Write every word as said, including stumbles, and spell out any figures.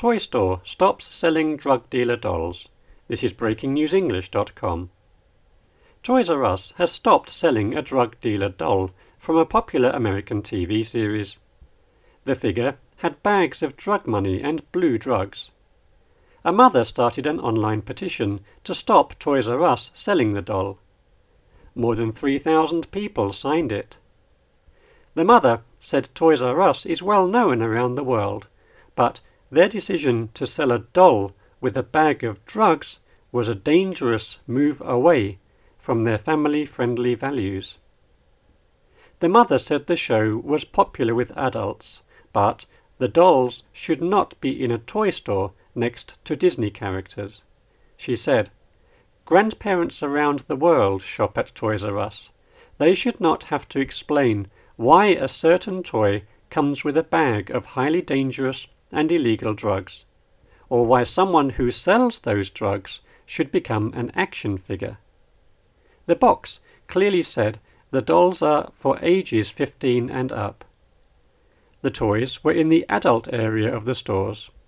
toy store stops selling drug dealer dolls. This is breaking news english dot com. Toys R Us has stopped selling a drug dealer doll from a popular American T V series. The figure had bags of drug money and blue drugs. A mother started an online petition to stop Toys R Us selling the doll. More than three thousand people signed it. The mother said Toys R Us is well known around the world, but their decision to sell a doll with a bag of drugs was a dangerous move away from their family-friendly values. The mother said the show was popular with adults, but the dolls should not be in a toy store next to Disney characters. She said, "Grandparents around the world shop at Toys R Us. They should not have to explain why a certain toy comes with a bag of highly dangerous and illegal drugs, or why someone who sells those drugs should become an action figure." The box clearly said the dolls are for ages fifteen and up. The toys were in the adult area of the stores,